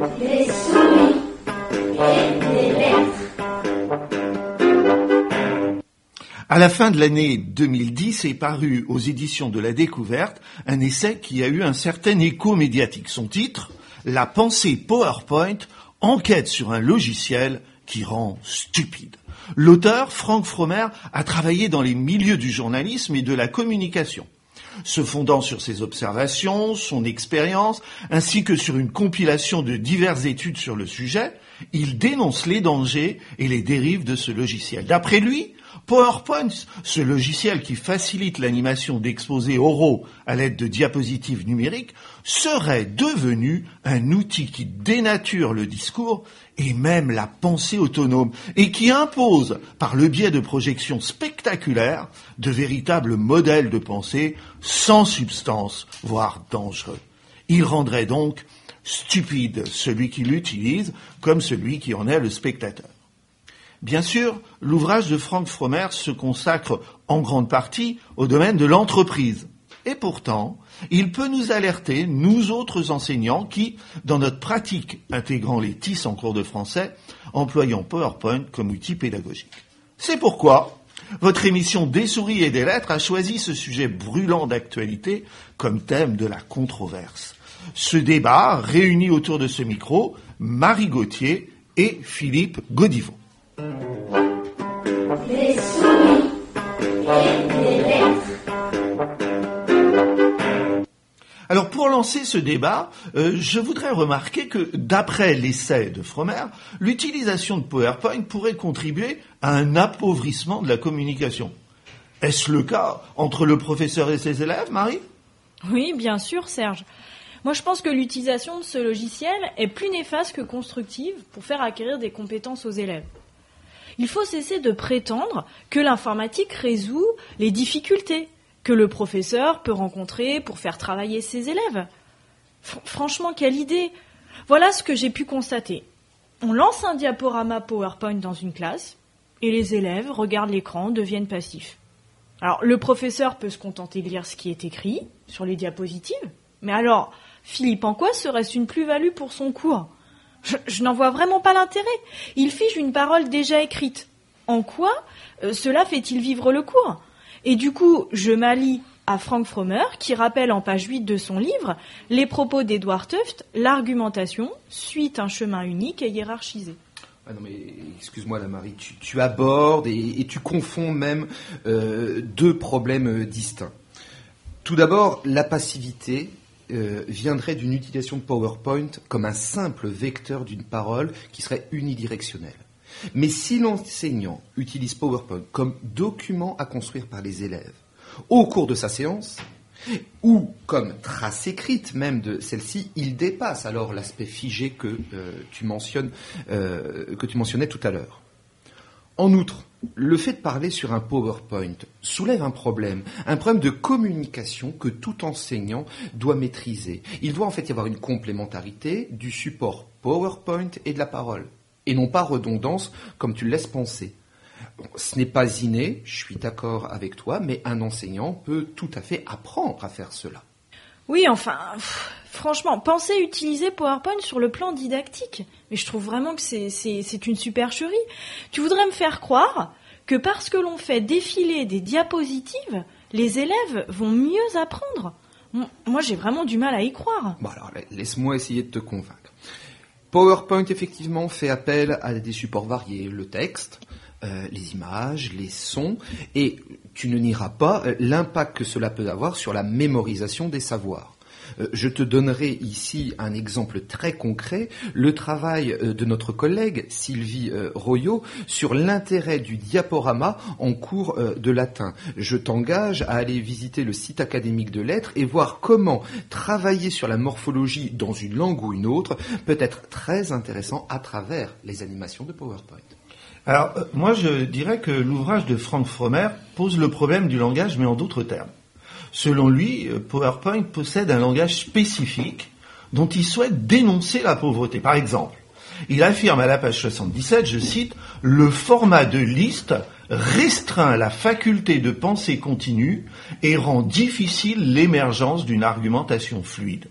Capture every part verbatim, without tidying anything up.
des souris et des lettres. À la fin de l'année deux mille dix est paru aux éditions de la Découverte un essai qui a eu un certain écho médiatique. Son titre, « La pensée PowerPoint enquête sur un logiciel qui rend stupide ». L'auteur, Franck Fromer, a travaillé dans les milieux du journalisme et de la communication. Se fondant sur ses observations, son expérience, ainsi que sur une compilation de diverses études sur le sujet, il dénonce les dangers et les dérives de ce logiciel. D'après lui, PowerPoint, ce logiciel qui facilite l'animation d'exposés oraux à l'aide de diapositives numériques, serait devenu un outil qui dénature le discours et même la pensée autonome, et qui impose, par le biais de projections spectaculaires, de véritables modèles de pensée sans substance, voire dangereux. Il rendrait donc stupide celui qui l'utilise comme celui qui en est le spectateur. Bien sûr, l'ouvrage de Franck Fromer se consacre en grande partie au domaine de l'entreprise. Et pourtant, il peut nous alerter, nous autres enseignants qui, dans notre pratique intégrant les T I S en cours de français, employons PowerPoint comme outil pédagogique. C'est pourquoi votre émission Des souris et des lettres a choisi ce sujet brûlant d'actualité comme thème de la controverse. Ce débat réunit autour de ce micro Marie Gauthier et Philippe Godivaux. Des souris et des lettres. Alors pour lancer ce débat, euh, je voudrais remarquer que d'après l'essai de Fromer, l'utilisation de PowerPoint pourrait contribuer à un appauvrissement de la communication. Est-ce le cas entre le professeur et ses élèves, Marie ? Oui, bien sûr, Serge. Moi, je pense que l'utilisation de ce logiciel est plus néfaste que constructive pour faire acquérir des compétences aux élèves. Il faut cesser de prétendre que l'informatique résout les difficultés que le professeur peut rencontrer pour faire travailler ses élèves. F- franchement, quelle idée! Voilà ce que j'ai pu constater. On lance un diaporama PowerPoint dans une classe et les élèves regardent l'écran, deviennent passifs. Alors, le professeur peut se contenter de lire ce qui est écrit sur les diapositives, mais alors, Philippe, en quoi serait-ce une plus-value pour son cours ? Je, je n'en vois vraiment pas l'intérêt. Il fige une parole déjà écrite. En quoi euh, cela fait-il vivre le cours ? Et du coup, je m'allie à Franck Fromer, qui rappelle en page huit de son livre les propos d'Edouard Tufte, l'argumentation suit un chemin unique et hiérarchisé. Ah non mais excuse-moi là Marie, tu, tu abordes et, et tu confonds même euh, deux problèmes distincts. Tout d'abord, la passivité euh, viendrait d'une utilisation de PowerPoint comme un simple vecteur d'une parole qui serait unidirectionnelle. Mais si l'enseignant utilise PowerPoint comme document à construire par les élèves au cours de sa séance, ou comme trace écrite même de celle-ci, il dépasse alors l'aspect figé que, euh, tu mentionnes, euh, que tu mentionnais tout à l'heure. En outre, le fait de parler sur un PowerPoint soulève un problème, un problème de communication que tout enseignant doit maîtriser. Il doit en fait y avoir une complémentarité du support PowerPoint et de la parole, et non pas redondance comme tu le laisses penser. Bon, ce n'est pas inné, je suis d'accord avec toi, mais un enseignant peut tout à fait apprendre à faire cela. Oui, enfin, pff, franchement, pensez utiliser PowerPoint sur le plan didactique. Mais je trouve vraiment que c'est, c'est, c'est une supercherie. Tu voudrais me faire croire que parce que l'on fait défiler des diapositives, les élèves vont mieux apprendre ? Moi, j'ai vraiment du mal à y croire. Bon alors, laisse-moi essayer de te convaincre. PowerPoint, effectivement, fait appel à des supports variés, le texte, euh, les images, les sons, et tu ne nieras pas euh, l'impact que cela peut avoir sur la mémorisation des savoirs. Euh, je te donnerai ici un exemple très concret, le travail euh, de notre collègue Sylvie euh, Royot sur l'intérêt du diaporama en cours euh, de latin. Je t'engage à aller visiter le site académique de lettres et voir comment travailler sur la morphologie dans une langue ou une autre peut être très intéressant à travers les animations de PowerPoint. Alors, euh, moi, je dirais que l'ouvrage de Franck Fromer pose le problème du langage, mais en d'autres termes. Selon lui, PowerPoint possède un langage spécifique dont il souhaite dénoncer la pauvreté. Par exemple, il affirme à la page soixante-dix-sept, je cite, « Le format de liste restreint la faculté de pensée continue et rend difficile l'émergence d'une argumentation fluide. »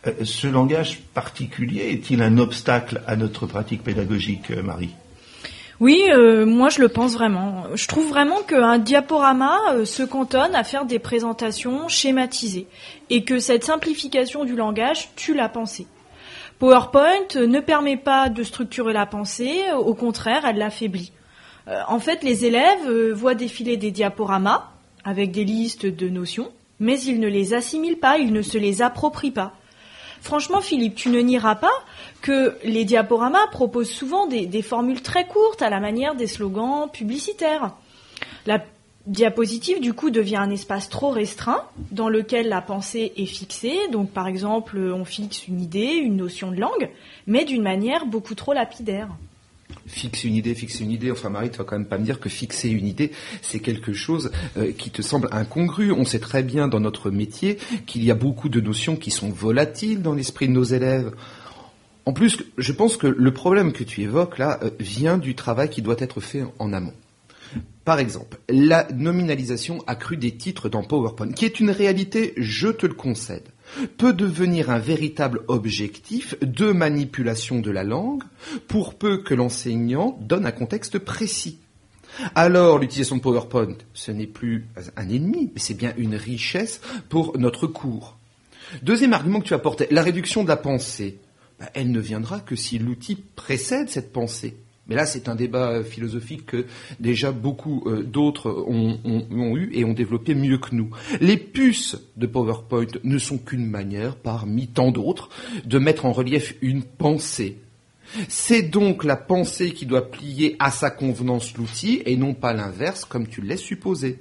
Euh, ce langage particulier est-il un obstacle à notre pratique pédagogique, euh, Marie ? Oui, euh, moi je le pense vraiment. Je trouve vraiment qu'un diaporama euh, se cantonne à faire des présentations schématisées et que cette simplification du langage tue la pensée. PowerPoint euh, ne permet pas de structurer la pensée, euh, au contraire, elle l'affaiblit. Euh, en fait, les élèves euh, voient défiler des diaporamas avec des listes de notions, mais ils ne les assimilent pas, ils ne se les approprient pas. Franchement, Philippe, tu ne nieras pas que les diaporamas proposent souvent des, des formules très courtes à la manière des slogans publicitaires. La diapositive, du coup, devient un espace trop restreint dans lequel la pensée est fixée. Donc, par exemple, on fixe une idée, une notion de langue, mais d'une manière beaucoup trop lapidaire. Fixe une idée, fixe une idée. Enfin, Marie, tu vas quand même pas me dire que fixer une idée, c'est quelque chose euh, qui te semble incongru. On sait très bien dans notre métier qu'il y a beaucoup de notions qui sont volatiles dans l'esprit de nos élèves. En plus, je pense que le problème que tu évoques là euh, vient du travail qui doit être fait en amont. Par exemple, la nominalisation accrue des titres dans PowerPoint, qui est une réalité, je te le concède, peut devenir un véritable objectif de manipulation de la langue pour peu que l'enseignant donne un contexte précis. Alors, l'utilisation de PowerPoint, ce n'est plus un ennemi, mais c'est bien une richesse pour notre cours. Deuxième argument que tu apportais, la réduction de la pensée. Ben, elle ne viendra que si l'outil précède cette pensée. Mais là, c'est un débat philosophique que déjà beaucoup euh, d'autres ont, ont, ont eu et ont développé mieux que nous. Les puces de PowerPoint ne sont qu'une manière, parmi tant d'autres, de mettre en relief une pensée. C'est donc la pensée qui doit plier à sa convenance l'outil et non pas l'inverse, comme tu le laisses supposer.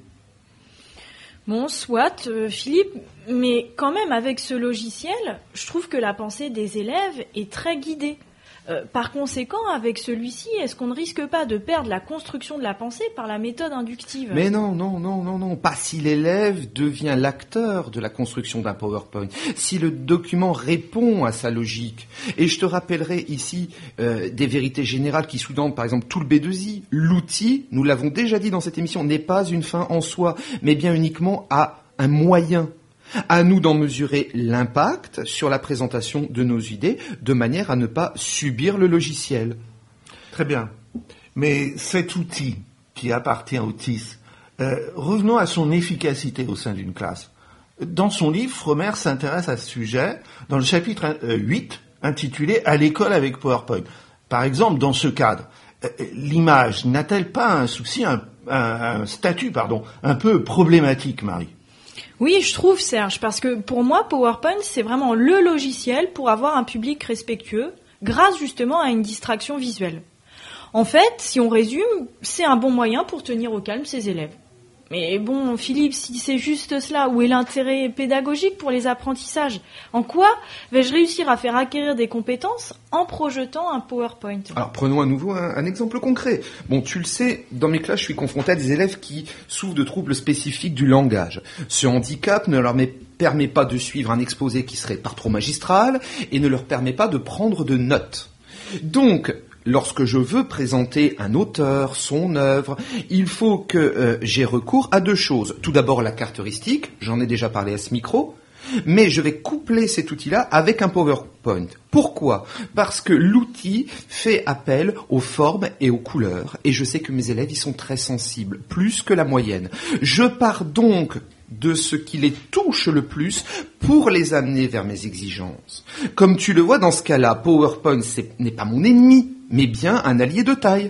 Bon, soit, euh, Philippe, mais quand même, avec ce logiciel, je trouve que la pensée des élèves est très guidée. Euh, par conséquent, avec celui-ci, est-ce qu'on ne risque pas de perdre la construction de la pensée par la méthode inductive ? Mais non, non, non, non, non, pas si l'élève devient l'acteur de la construction d'un PowerPoint, si le document répond à sa logique. Et je te rappellerai ici euh, des vérités générales qui sous-tendent par exemple tout le B deux I. L'outil, nous l'avons déjà dit dans cette émission, n'est pas une fin en soi, mais bien uniquement à un moyen. À nous d'en mesurer l'impact sur la présentation de nos idées, de manière à ne pas subir le logiciel. Très bien. Mais cet outil qui appartient au T I S, euh, revenons à son efficacité au sein d'une classe. Dans son livre, Fromer s'intéresse à ce sujet dans le chapitre huit, intitulé « À l'école avec PowerPoint ». Par exemple, dans ce cadre, euh, l'image n'a-t-elle pas un souci, un, un, un statut, pardon, un peu problématique, Marie ? Oui, je trouve, Serge, parce que pour moi, PowerPoint, c'est vraiment le logiciel pour avoir un public respectueux, grâce justement à une distraction visuelle. En fait, si on résume, c'est un bon moyen pour tenir au calme ses élèves. Mais bon, Philippe, si c'est juste cela, où est l'intérêt pédagogique pour les apprentissages ? En quoi vais-je réussir à faire acquérir des compétences en projetant un PowerPoint ? Alors, prenons à nouveau un, un exemple concret. Bon, tu le sais, dans mes classes, je suis confronté à des élèves qui souffrent de troubles spécifiques du langage. Ce handicap ne leur met, permet pas de suivre un exposé qui serait par trop magistral et ne leur permet pas de prendre de notes. Donc, lorsque je veux présenter un auteur, son œuvre, il faut que euh, j'ai recours à deux choses. Tout d'abord la caractéristique, j'en ai déjà parlé à ce micro, mais je vais coupler cet outil-là avec un PowerPoint. Pourquoi ? Parce que l'outil fait appel aux formes et aux couleurs, et je sais que mes élèves y sont très sensibles, plus que la moyenne. Je pars donc de ce qui les touche le plus pour les amener vers mes exigences. Comme tu le vois dans ce cas-là, PowerPoint c'est, n'est pas mon ennemi, mais bien un allié de taille.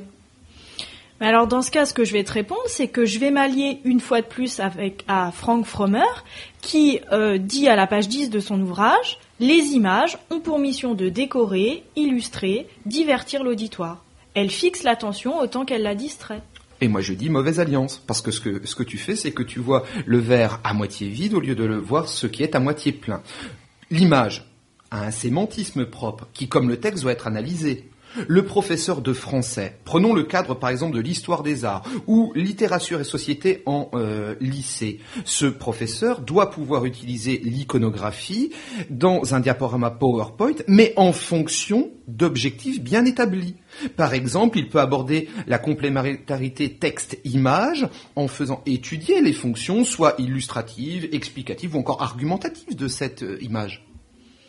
Mais alors dans ce cas, ce que je vais te répondre, c'est que je vais m'allier une fois de plus avec à Frank Fromer, qui euh, dit à la page dix de son ouvrage « Les images ont pour mission de décorer, illustrer, divertir l'auditoire. Elles fixent l'attention autant qu'elles la distraient. » Et moi je dis mauvaise alliance, parce que ce que, ce que tu fais, c'est que tu vois le verre à moitié vide au lieu de le voir ce qui est à moitié plein. L'image a un sémantisme propre, qui comme le texte doit être analysé. Le professeur de français, prenons le cadre par exemple de l'histoire des arts ou littérature et société en euh, lycée. Ce professeur doit pouvoir utiliser l'iconographie dans un diaporama PowerPoint, mais en fonction d'objectifs bien établis. Par exemple, il peut aborder la complémentarité texte-image en faisant étudier les fonctions soit illustratives, explicatives ou encore argumentatives de cette euh, image.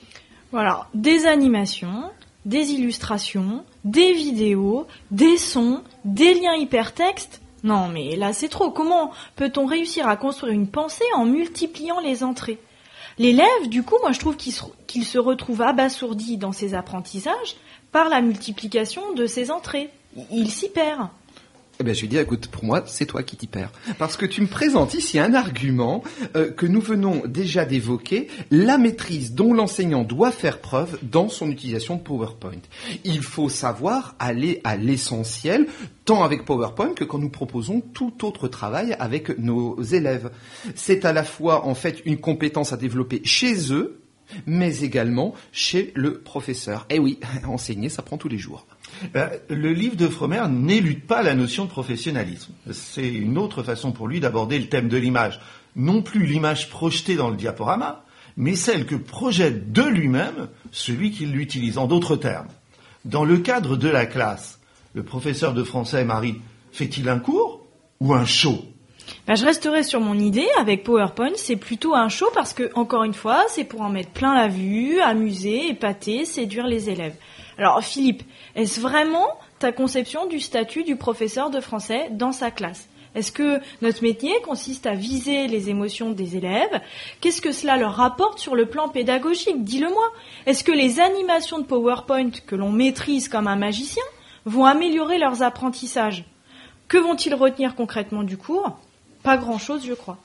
Voilà, des animations, des illustrations, des vidéos, des sons, des liens hypertextes. Non, mais là c'est trop. Comment peut-on réussir à construire une pensée en multipliant les entrées ? L'élève, du coup, moi je trouve qu'il se, qu'il se retrouve abasourdi dans ses apprentissages par la multiplication de ses entrées. Il s'y perd. Eh bien, je vais dire, écoute, pour moi, c'est toi qui t'y perds. Parce que tu me présentes ici un argument euh, que nous venons déjà d'évoquer, la maîtrise dont l'enseignant doit faire preuve dans son utilisation de PowerPoint. Il faut savoir aller à l'essentiel, tant avec PowerPoint que quand nous proposons tout autre travail avec nos élèves. C'est à la fois, en fait, une compétence à développer chez eux, mais également chez le professeur. Eh oui, enseigner, ça prend tous les jours. Ben, le livre de Fromer n'élude pas la notion de professionnalisme. C'est une autre façon pour lui d'aborder le thème de l'image. Non plus l'image projetée dans le diaporama, mais celle que projette de lui-même celui qui l'utilise. En d'autres termes, dans le cadre de la classe, le professeur de français, Marie, fait-il un cours ou un show ? Ben, je resterai sur mon idée. Avec PowerPoint, c'est plutôt un show parce que, encore une fois, c'est pour en mettre plein la vue, amuser, épater, séduire les élèves. Alors, Philippe, est-ce vraiment ta conception du statut du professeur de français dans sa classe ? Est-ce que notre métier consiste à viser les émotions des élèves ? Qu'est-ce que cela leur rapporte sur le plan pédagogique ? Dis-le-moi. Est-ce que les animations de PowerPoint que l'on maîtrise comme un magicien vont améliorer leurs apprentissages ? Que vont-ils retenir concrètement du cours ? Pas grand-chose, je crois.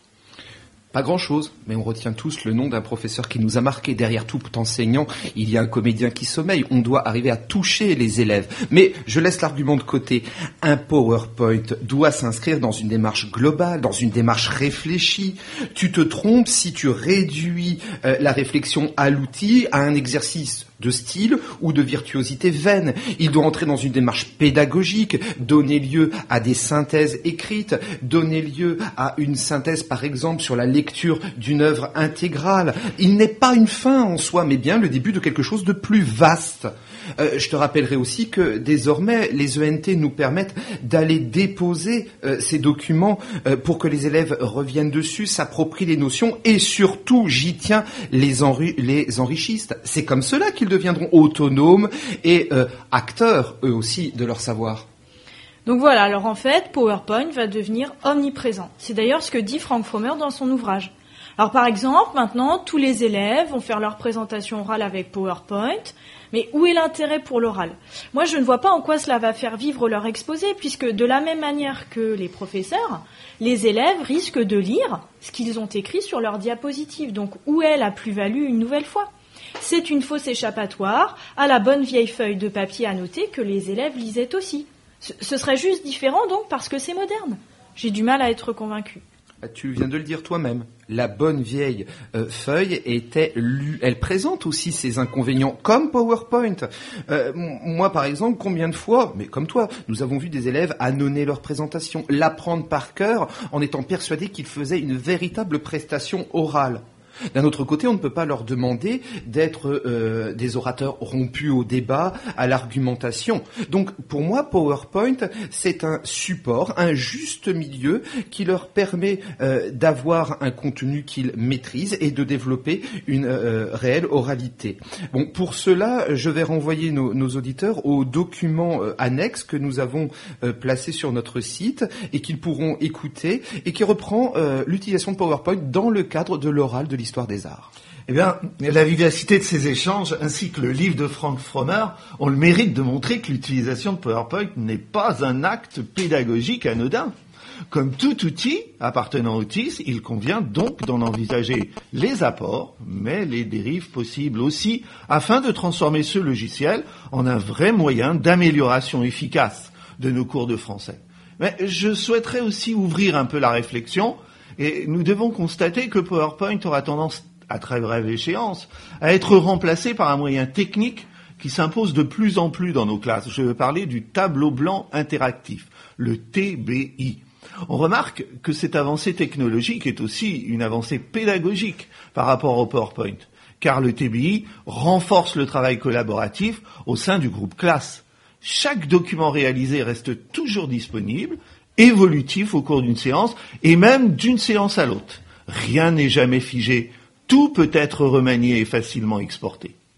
Pas grand-chose, mais on retient tous le nom d'un professeur qui nous a marqué. Derrière tout enseignant, il y a un comédien qui sommeille. On doit arriver à toucher les élèves. Mais je laisse l'argument de côté. Un PowerPoint doit s'inscrire dans une démarche globale, dans une démarche réfléchie. Tu te trompes si tu réduis euh, la réflexion à l'outil, à un exercice de style ou de virtuosité vaine. Il doit entrer dans une démarche pédagogique, donner lieu à des synthèses écrites, donner lieu à une synthèse, par exemple, sur la lecture d'une œuvre intégrale. Il n'est pas une fin en soi, mais bien le début de quelque chose de plus vaste. Euh, je te rappellerai aussi que désormais, les E N T nous permettent d'aller déposer euh, ces documents euh, pour que les élèves reviennent dessus, s'approprient les notions et surtout, j'y tiens, les, enri- les enrichissent. C'est comme cela qu'ils deviendront autonomes et euh, acteurs, eux aussi, de leur savoir. Donc voilà, alors en fait, PowerPoint va devenir omniprésent. C'est d'ailleurs ce que dit Frank Fromer dans son ouvrage. Alors par exemple, maintenant, tous les élèves vont faire leur présentation orale avec PowerPoint, mais où est l'intérêt pour l'oral ? Moi, je ne vois pas en quoi cela va faire vivre leur exposé, puisque de la même manière que les professeurs, les élèves risquent de lire ce qu'ils ont écrit sur leur diapositive. Donc où est la plus-value une nouvelle fois ? C'est une fausse échappatoire à la bonne vieille feuille de papier à noter que les élèves lisaient aussi. Ce serait juste différent donc parce que c'est moderne. J'ai du mal à être convaincue. Tu viens de le dire toi-même. La bonne vieille euh, feuille était lue. Elle présente aussi ses inconvénients, comme PowerPoint. Euh, moi, par exemple, combien de fois, mais comme toi, nous avons vu des élèves annoncer leur présentation, l'apprendre par cœur, en étant persuadés qu'ils faisaient une véritable prestation orale. D'un autre côté, on ne peut pas leur demander d'être euh, des orateurs rompus au débat, à l'argumentation. Donc, pour moi, PowerPoint, c'est un support, un juste milieu qui leur permet euh, d'avoir un contenu qu'ils maîtrisent et de développer une euh, réelle oralité. Bon, pour cela, je vais renvoyer nos, nos auditeurs aux documents euh, annexes que nous avons euh, placés sur notre site et qu'ils pourront écouter et qui reprend euh, l'utilisation de PowerPoint dans le cadre de l'oral de l'histoire des arts. Eh bien, la vivacité de ces échanges, ainsi que le livre de Frank Fromer, ont le mérite de montrer que l'utilisation de PowerPoint n'est pas un acte pédagogique anodin. Comme tout outil appartenant au T I S, il convient donc d'en envisager les apports, mais les dérives possibles aussi, afin de transformer ce logiciel en un vrai moyen d'amélioration efficace de nos cours de français. Mais je souhaiterais aussi ouvrir un peu la réflexion. Et nous devons constater que PowerPoint aura tendance, à très brève échéance, à être remplacé par un moyen technique qui s'impose de plus en plus dans nos classes. Je veux parler du tableau blanc interactif, le T B I. On remarque que cette avancée technologique est aussi une avancée pédagogique par rapport au PowerPoint, car le T B I renforce le travail collaboratif au sein du groupe classe. Chaque document réalisé reste toujours disponible, évolutif au cours d'une séance et même d'une séance à l'autre. Rien n'est jamais figé, tout peut être remanié et facilement exporté.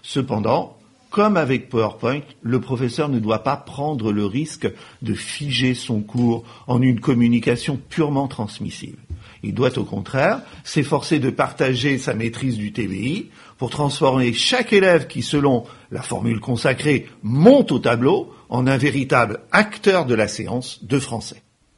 Cependant, comme avec PowerPoint, le professeur ne doit pas prendre le risque de figer son cours en une communication purement transmissive. Il doit au contraire s'efforcer de partager sa maîtrise du T B I pour transformer chaque élève qui, selon la formule consacrée, monte au tableau en un véritable acteur de la séance de français.